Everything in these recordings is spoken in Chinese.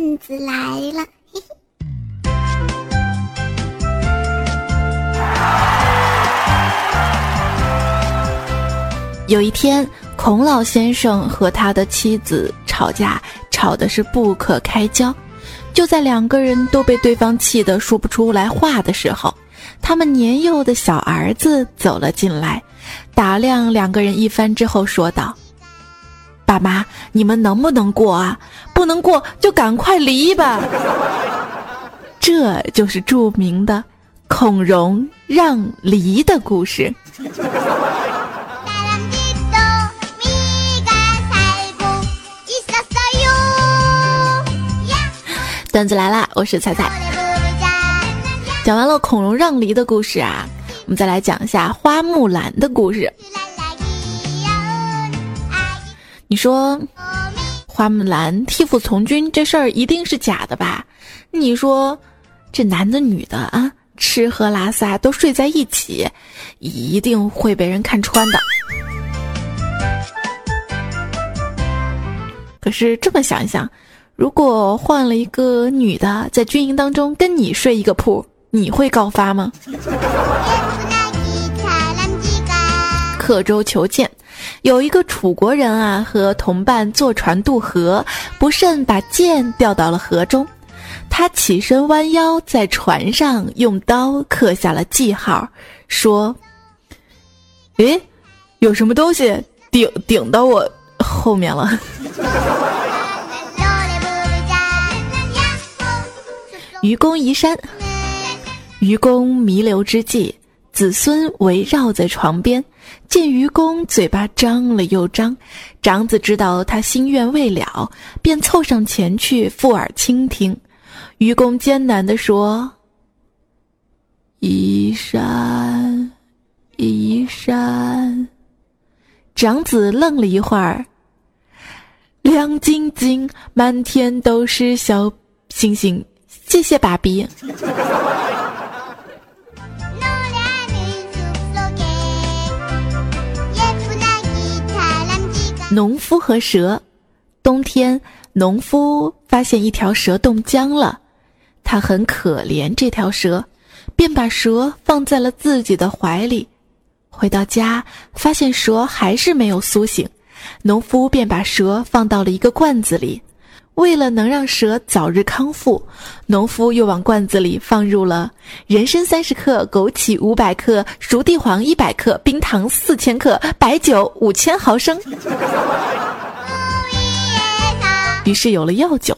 段子来了。 有一天，孔老先生和他的妻子吵架，吵的是不可开交。就在两个人都被对方气得说不出来话的时候，他们年幼的小儿子走了进来，打量两个人一番之后说道：爸妈，你们能不能过啊？不能过就赶快离吧。这就是著名的孔融让梨的故事。段子来啦，我是彩彩。讲完了孔融让梨的故事啊，我们再来讲一下花木兰的故事。你说花木兰替父从军这事儿一定是假的吧？你说这男的女的啊，吃喝拉撒都睡在一起，一定会被人看穿的。可是这么想一想，如果换了一个女的在军营当中跟你睡一个铺，你会告发吗？刻舟求剑，有一个楚国人啊，和同伴坐船渡河，不慎把剑掉到了河中。他起身弯腰，在船上用刀刻下了记号，说：诶，有什么东西顶到我后面了。愚公移山。愚公弥留之际，子孙围绕在床边，见愚公嘴巴张了又张，长子知道他心愿未了，便凑上前去附耳倾听。愚公艰难地说：移山，移山。长子愣了一会儿，亮晶晶，满天都是小星星。谢谢爸比。农夫和蛇。冬天，农夫发现一条蛇冻僵了，他很可怜这条蛇，便把蛇放在了自己的怀里。回到家，发现蛇还是没有苏醒，农夫便把蛇放到了一个罐子里。为了能让蛇早日康复，农夫又往罐子里放入了人参30克、枸杞500克、熟地黄100克、冰糖4000克、白酒5000毫升。于是有了药酒。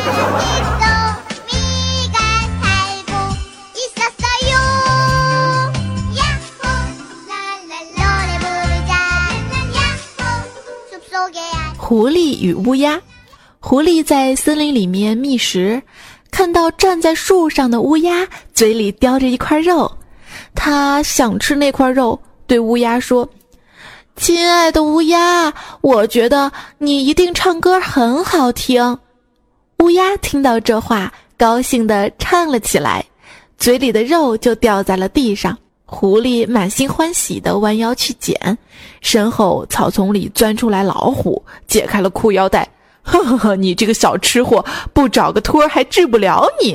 狐狸与乌鸦。狐狸在森林里面觅食，看到站在树上的乌鸦嘴里叼着一块肉，他想吃那块肉，对乌鸦说：亲爱的乌鸦，我觉得你一定唱歌很好听。乌鸦听到这话，高兴地唱了起来，嘴里的肉就掉在了地上。狐狸满心欢喜地弯腰去捡，身后草丛里钻出来老虎，解开了裤腰带。呵呵呵，你这个小吃货，不找个托还治不了你。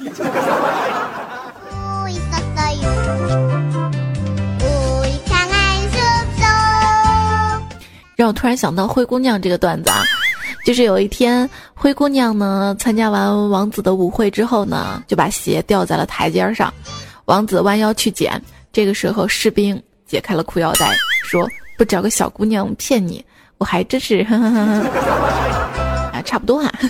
让我突然想到灰姑娘这个段子啊，就是有一天灰姑娘呢参加完王子的舞会之后呢，就把鞋掉在了台阶上，王子弯腰去捡，这个时候士兵解开了裤腰带，说：不找个小姑娘骗你，我还真是呵呵呵啊，差不多啊。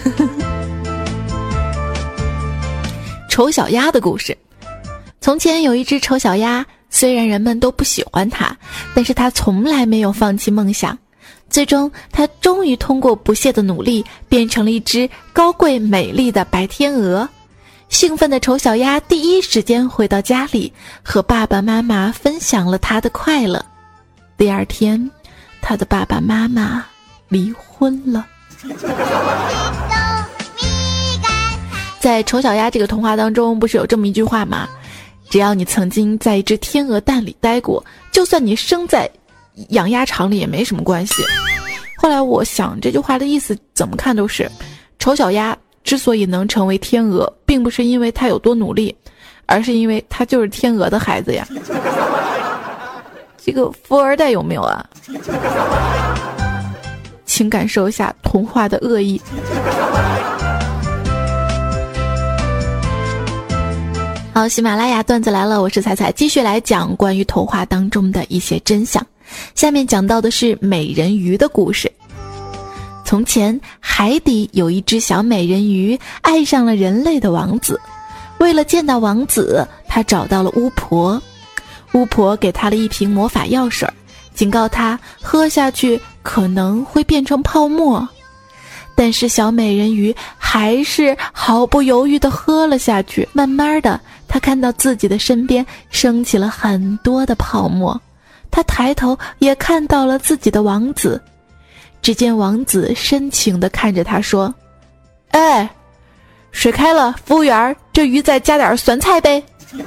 丑小鸭的故事。从前有一只丑小鸭，虽然人们都不喜欢它，但是它从来没有放弃梦想。最终，它终于通过不懈的努力，变成了一只高贵美丽的白天鹅。兴奋的丑小鸭第一时间回到家里，和爸爸妈妈分享了它的快乐。第二天，它的爸爸妈妈离婚了。在丑小鸭这个童话当中，不是有这么一句话吗？只要你曾经在一只天鹅蛋里待过，就算你生在养鸭场里也没什么关系。后来我想这句话的意思怎么看都是，丑小鸭之所以能成为天鹅，并不是因为他有多努力，而是因为他就是天鹅的孩子呀。这个富二代有没有啊？请感受一下童话的恶意。好，喜马拉雅段子来了，我是彩彩，继续来讲关于童话当中的一些真相。下面讲到的是美人鱼的故事。从前，海底有一只小美人鱼爱上了人类的王子，为了见到王子，他找到了巫婆。巫婆给他了一瓶魔法药水，警告他喝下去可能会变成泡沫。但是小美人鱼还是毫不犹豫地喝了下去。慢慢的，她看到自己的身边升起了很多的泡沫。她抬头也看到了自己的王子。只见王子深情地看着她说：哎，水开了，服务员，这鱼再加点酸菜呗。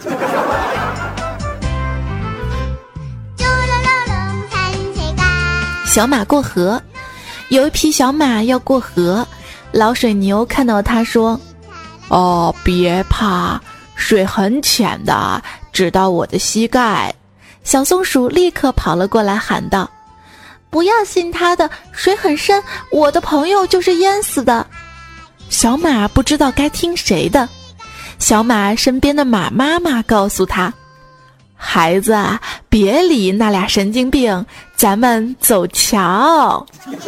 小马过河，有一匹小马要过河，老水牛看到他说：哦，别怕，水很浅的，只到我的膝盖。小松鼠立刻跑了过来喊道：不要信他的，水很深，我的朋友就是淹死的。小马不知道该听谁的，小马身边的马妈妈告诉他：孩子啊，别理那俩神经病，咱们走桥。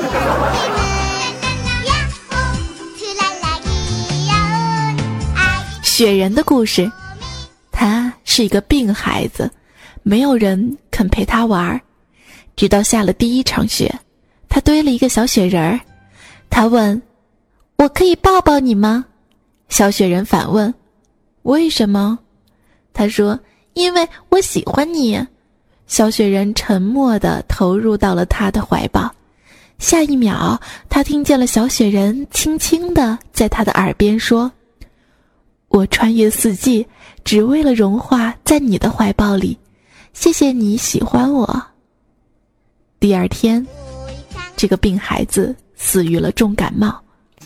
雪人的故事，他是一个病孩子，没有人肯陪他玩。直到下了第一场雪，他堆了一个小雪人儿。他问：我可以抱抱你吗？小雪人反问：为什么？他说：因为我喜欢你。小雪人沉默地投入到了他的怀抱。下一秒，他听见了小雪人轻轻地在他的耳边说：我穿越四季，只为了融化在你的怀抱里，谢谢你喜欢我。第二天，这个病孩子死于了重感冒。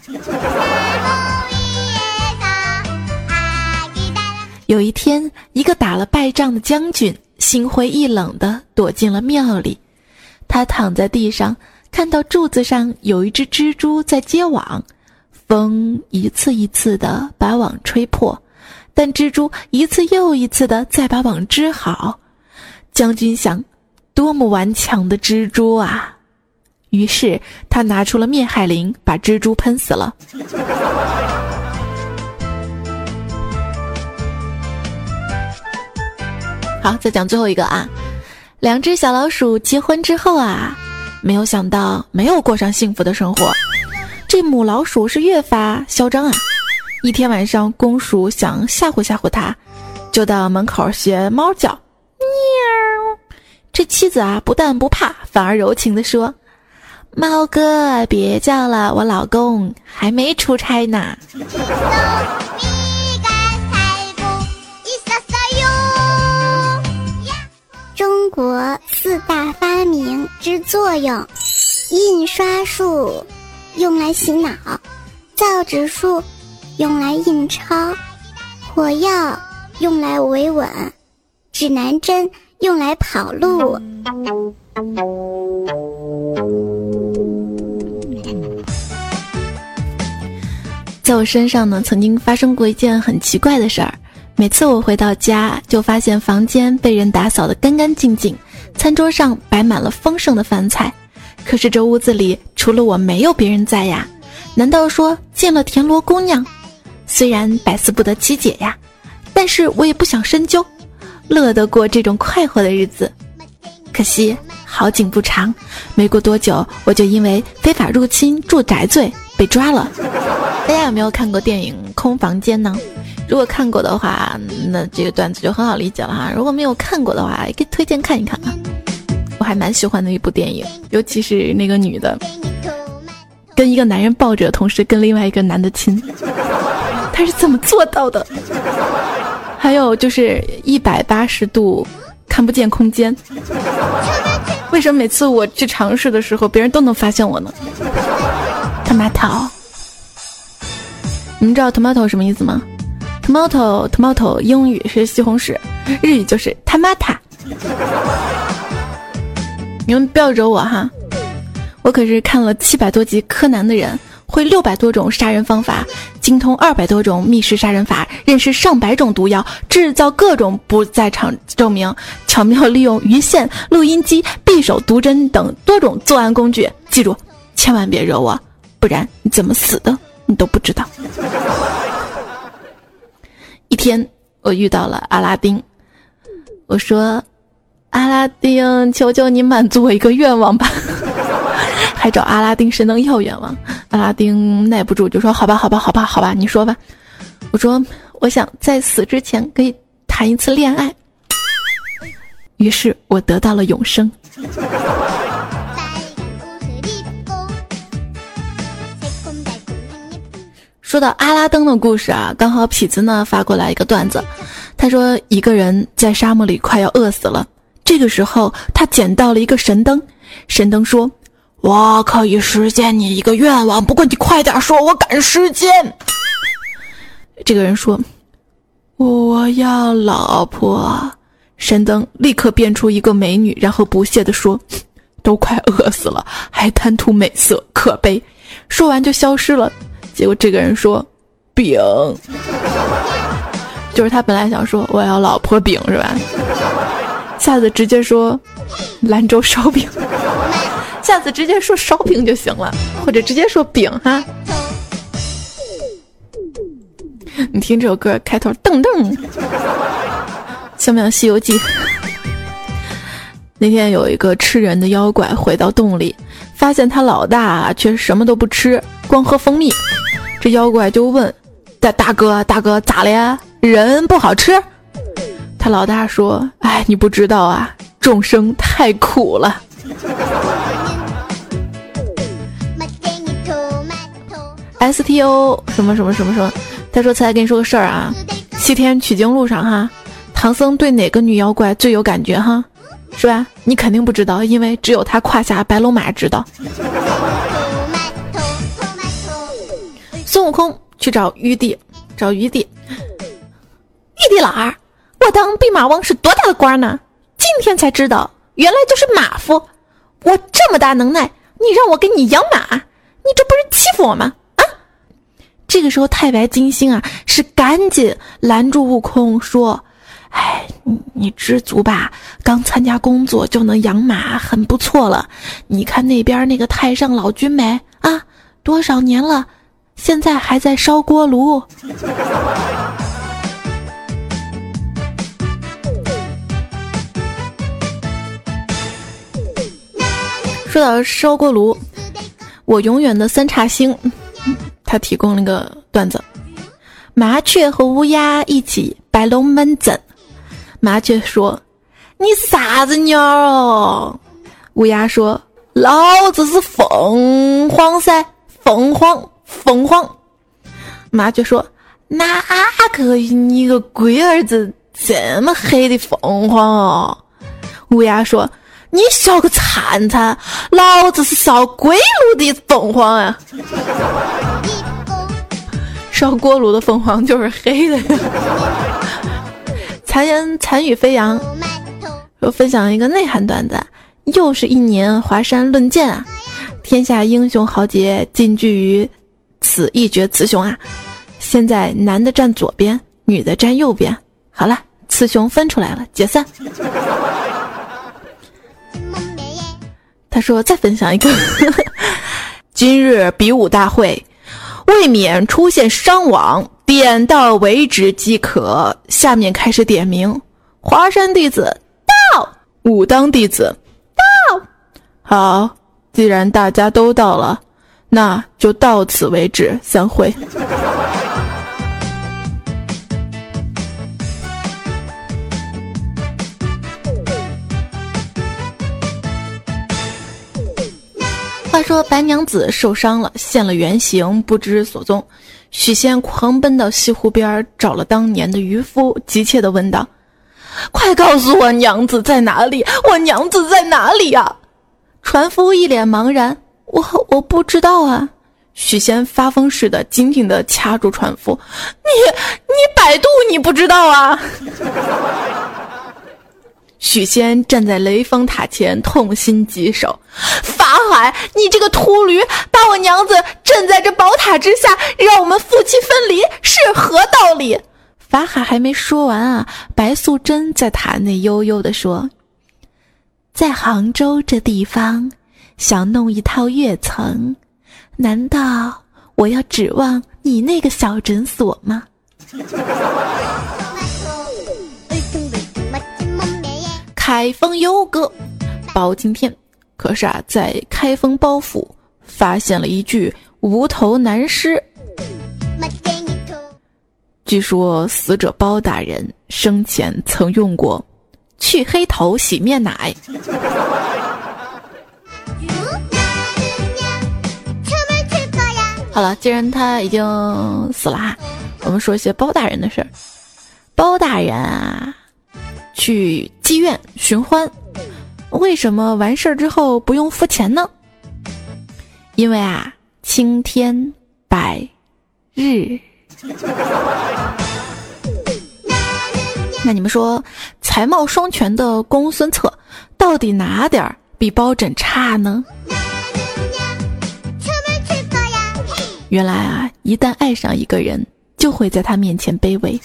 有一天，一个打了败仗的将军心灰意冷地躲进了庙里。他躺在地上，看到柱子上有一只蜘蛛在结网，风一次一次地把网吹破，但蜘蛛一次又一次地再把网织好。将军想，多么顽强的蜘蛛啊！于是他拿出了灭害灵，把蜘蛛喷死了。好，再讲最后一个啊。两只小老鼠结婚之后啊，没有想到没有过上幸福的生活。这母老鼠是越发嚣张啊。一天晚上，公鼠想吓唬吓唬它，就到门口学猫叫，喵。这妻子啊，不但不怕，反而柔情地说：猫哥别叫了，我老公还没出差呢。 中国四大发明之作用：印刷术用来洗脑，造纸术用来印钞，火药用来维稳，指南针用来跑路。 在我身上呢，曾经发生过一件很奇怪的事儿。每次我回到家，就发现房间被人打扫得干干净净，餐桌上摆满了丰盛的饭菜。可是这屋子里除了我没有别人在呀，难道说见了田螺姑娘？虽然百思不得其解呀，但是我也不想深究，乐得过这种快活的日子。可惜好景不长，没过多久，我就因为非法入侵住宅罪被抓了。大家有没有看过电影《空房间》呢？如果看过的话，那这个段子就很好理解了哈。如果没有看过的话，也可以推荐看一看啊。我还蛮喜欢的一部电影，尤其是那个女的跟一个男人抱着，同时跟另外一个男的亲，她是怎么做到的？还有就是180度看不见空间，为什么每次我去尝试的时候，别人都能发现我呢？他妈逃！ 你们知道 tomato 什么意思吗？ tomato 英语是西红柿，日语就是 tamata。 你们不要惹我哈，我可是看了700多集柯南的人，会600多种杀人方法，精通200多种密室杀人法，认识上百种毒药，制造各种不在场证明，巧妙利用鱼线、录音机、匕首、毒针等多种作案工具。记住，千万别惹我，不然你怎么死的你都不知道。一天我遇到了阿拉丁，我说阿拉丁，求求你满足我一个愿望吧。还找阿拉丁神能要愿望，阿拉丁耐不住就说好吧，你说吧。我说我想在死之前可以谈一次恋爱，于是我得到了永生。说到阿拉丁的故事啊，刚好痞子呢发过来一个段子，他说一个人在沙漠里快要饿死了，这个时候他捡到了一个神灯，神灯说，我可以实现你一个愿望，不过你快点说，我赶时间。这个人说，我要老婆。神灯立刻变出一个美女，然后不屑地说，都快饿死了还贪图美色，可悲。说完就消失了。结果这个人说，饼。就是他本来想说我要老婆饼是吧，下次直接说兰州烧饼，下次直接说烧饼就行了，或者直接说饼哈。你听这首歌开头噔噔，像不像西游记？那天有一个吃人的妖怪回到洞里，发现他老大却什么都不吃，光喝蜂蜜。这妖怪就问大哥咋了呀，人不好吃？他老大说，哎，你不知道啊，众生太苦了。STO 什么，他说才跟你说个事儿啊，7天取经路上哈，唐僧对哪个女妖怪最有感觉哈？是吧？你肯定不知道，因为只有他胯下白龙马知道。孙悟空去找玉帝，玉帝老儿，我当弼马温是多大的官呢？今天才知道，原来就是马夫。我这么大能耐，你让我给你养马，你这不是欺负我吗？啊！这个时候太白金星啊，是赶紧拦住悟空说，哎，你知足吧，刚参加工作就能养马，很不错了。你看那边那个太上老君没啊？多少年了，现在还在烧锅炉。说到烧锅炉，我永远的三叉星，他提供了一个段子：麻雀和乌鸦一起摆龙门阵。麻雀说，你啥子鸟哦？乌鸦说，老子是凤凰噻，凤凰。麻雀说，哪个你个龟儿子这么黑的凤凰哦？乌鸦说，你小个铲铲，老子是烧锅炉的凤凰啊。烧锅炉的凤凰就是黑的。残言残语飞扬，我分享一个内涵段子。又是一年华山论剑啊，天下英雄豪杰尽聚于此一决雌雄啊。现在男的站左边，女的站右边，好了，雌雄分出来了，解散。他说再分享一个今日比武大会，未免出现伤亡，点到为止即可。下面开始点名，华山弟子到，武当弟子到。好，既然大家都到了，那就到此为止，散会。话说白娘子受伤了，现了原形，不知所踪。许仙狂奔到西湖边，找了当年的渔夫，急切地问道：快告诉我娘子在哪里，我娘子在哪里呀？船夫一脸茫然，我不知道啊。 许仙发疯似的紧紧地掐住船夫，你百度你不知道啊！许仙站在雷峰塔前痛心疾首，法海，你这个秃驴，把我娘子镇在这宝塔之下，让我们夫妻分离，是何道理？法海还没说完啊，白素贞在塔内悠悠地说，在杭州这地方想弄一套跃层，难道我要指望你那个小诊所吗？开封有个包青天，可是啊，在开封包府发现了一具无头男尸。据说死者包大人生前曾用过去黑头洗面奶。好了，既然他已经死了，我们说一些包大人的事儿。包大人啊，去妓院寻欢，为什么完事儿之后不用付钱呢？因为啊，青天白日。那你们说，才貌双全的公孙策，到底哪点比包拯差呢？原来啊，一旦爱上一个人，就会在他面前卑微。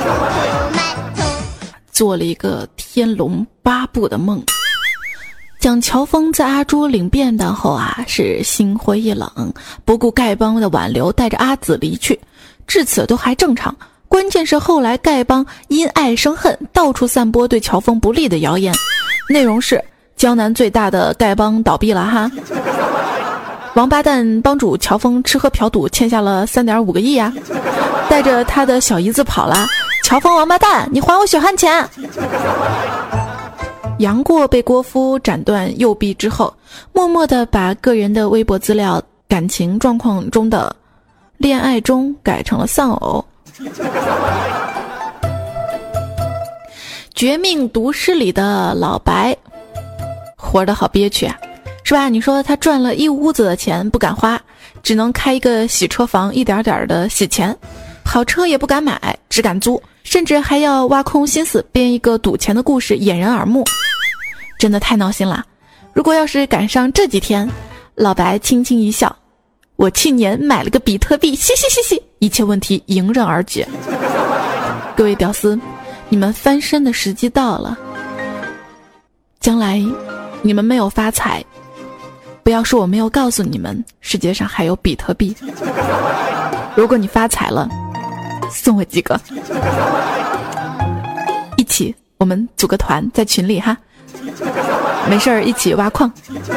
做了一个天龙八部的梦，蒋乔峰在阿朱领便当后啊，是心灰意冷，不顾丐帮的挽留，带着阿紫离去。至此都还正常，关键是后来丐帮因爱生恨，到处散播对乔峰不利的谣言，内容是江南最大的丐帮倒闭了哈，王八蛋帮主乔峰吃喝嫖赌欠下了3.5个亿啊，带着他的小姨子跑了，乔峰王八蛋，你还我血汗钱！杨过被郭芙斩断右臂之后，默默地把个人的微博资料感情状况中的恋爱中改成了丧偶。绝命毒师里的老白活得好憋屈啊，是吧？你说他赚了一屋子的钱不敢花，只能开一个洗车房一点点的洗钱，好车也不敢买，只敢租，甚至还要挖空心思编一个赌钱的故事掩人耳目，真的太闹心了。如果要是赶上这几天，老白轻轻一笑，我去年买了个比特币，嘻嘻嘻嘻，一切问题迎刃而解。各位屌丝，你们翻身的时机到了，将来你们没有发财，不要说我没有告诉你们世界上还有比特币。如果你发财了，送我几个，一起我们组个团在群里哈，没事儿一起挖矿。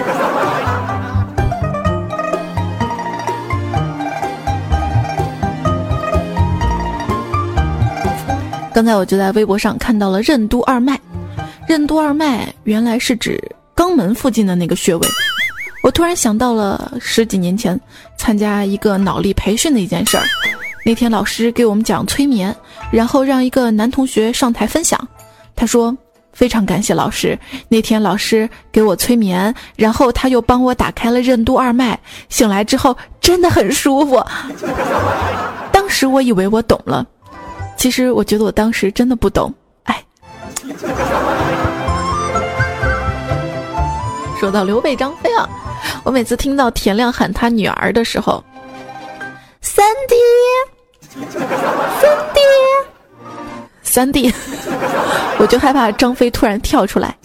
刚才我就在微博上看到了任督二脉，任督二脉原来是指肛门附近的那个穴位。我突然想到了10几年前参加一个脑力培训的一件事儿。那天老师给我们讲催眠，然后让一个男同学上台分享。他说，非常感谢老师，那天老师给我催眠，然后他又帮我打开了任督二脉，醒来之后真的很舒服。当时我以为我懂了，其实我觉得我当时真的不懂。哎，说到刘备张飞啊，我每次听到田亮喊他女儿的时候，三弟，三弟，我就害怕张飞突然跳出来。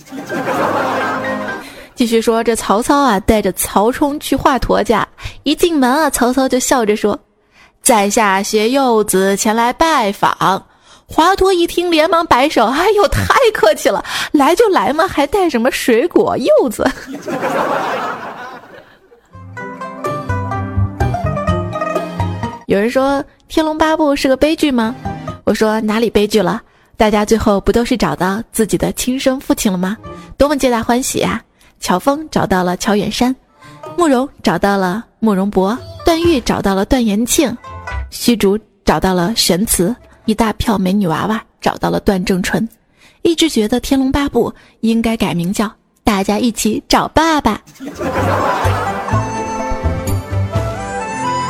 继续说，这曹操啊带着曹冲去华佗家，一进门啊，曹操就笑着说，在下携幼子前来拜访。华佗一听连忙摆手，哎呦太客气了，来就来嘛，还带什么水果柚子。有人说天龙八部是个悲剧吗？我说哪里悲剧了，大家最后不都是找到自己的亲生父亲了吗？多么皆大欢喜啊！乔峰找到了乔远山，慕容找到了慕容博，段誉找到了段延庆，虚竹找到了玄慈，一大票美女娃娃找到了段正淳。一直觉得天龙八部应该改名叫大家一起找爸爸。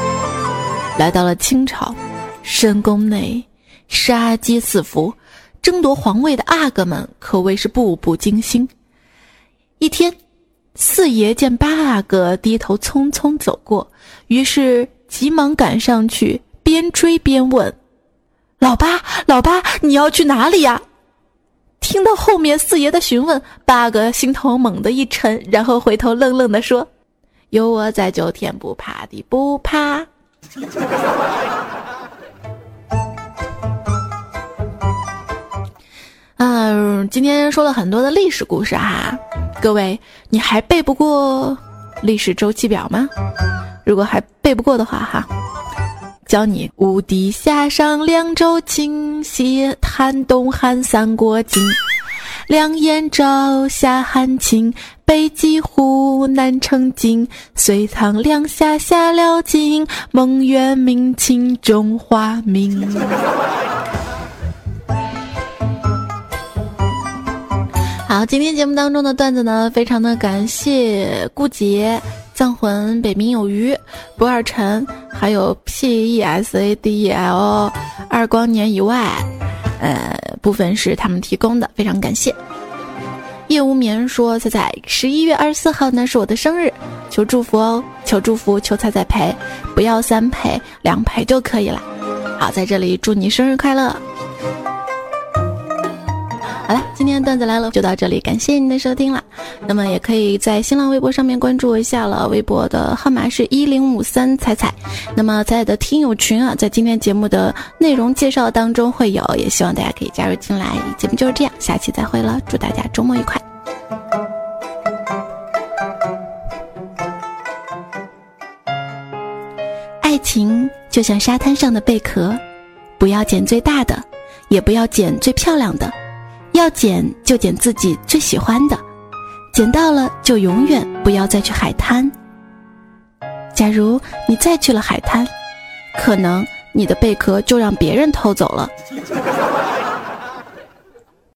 来到了清朝，深宫内杀机四伏，争夺皇位的阿哥们可谓是步步惊心。一天，四爷见八阿哥低头匆匆走过，于是急忙赶上去，边追边问：老八，老八，你要去哪里呀？听到后面四爷的询问，八阿哥心头猛地一沉，然后回头愣愣地说：有我在就天不怕地不怕。今天说了很多的历史故事哈，各位，你还背不过历史周期表吗？如果还背不过的话哈，教你无地夏商凉周秦西汉东汉三国晋，梁燕赵夏汉秦，北击胡南成晋，隋唐梁夏夏辽金，蒙元明清中华民。好，今天节目当中的段子呢，非常的感谢顾杰、藏魂、北冥有鱼、不二晨，还有 PESADL 二光年以外，部分是他们提供的，非常感谢。夜无眠说：彩彩，11月24号呢是我的生日，求祝福哦，求祝福，求彩彩陪，不要3陪，2陪就可以了。好，在这里祝你生日快乐。好了，今天的段子来了就到这里，感谢您的收听了。那么也可以在新浪微博上面关注一下了，微博的号码是1053彩彩。那么彩彩的听友群啊，在今天节目的内容介绍当中会有，也希望大家可以加入进来。节目就是这样，下期再会了，祝大家周末愉快。爱情就像沙滩上的贝壳，不要捡最大的，也不要捡最漂亮的，要捡就捡自己最喜欢的，捡到了就永远不要再去海滩。假如你再去了海滩，可能你的贝壳就让别人偷走了。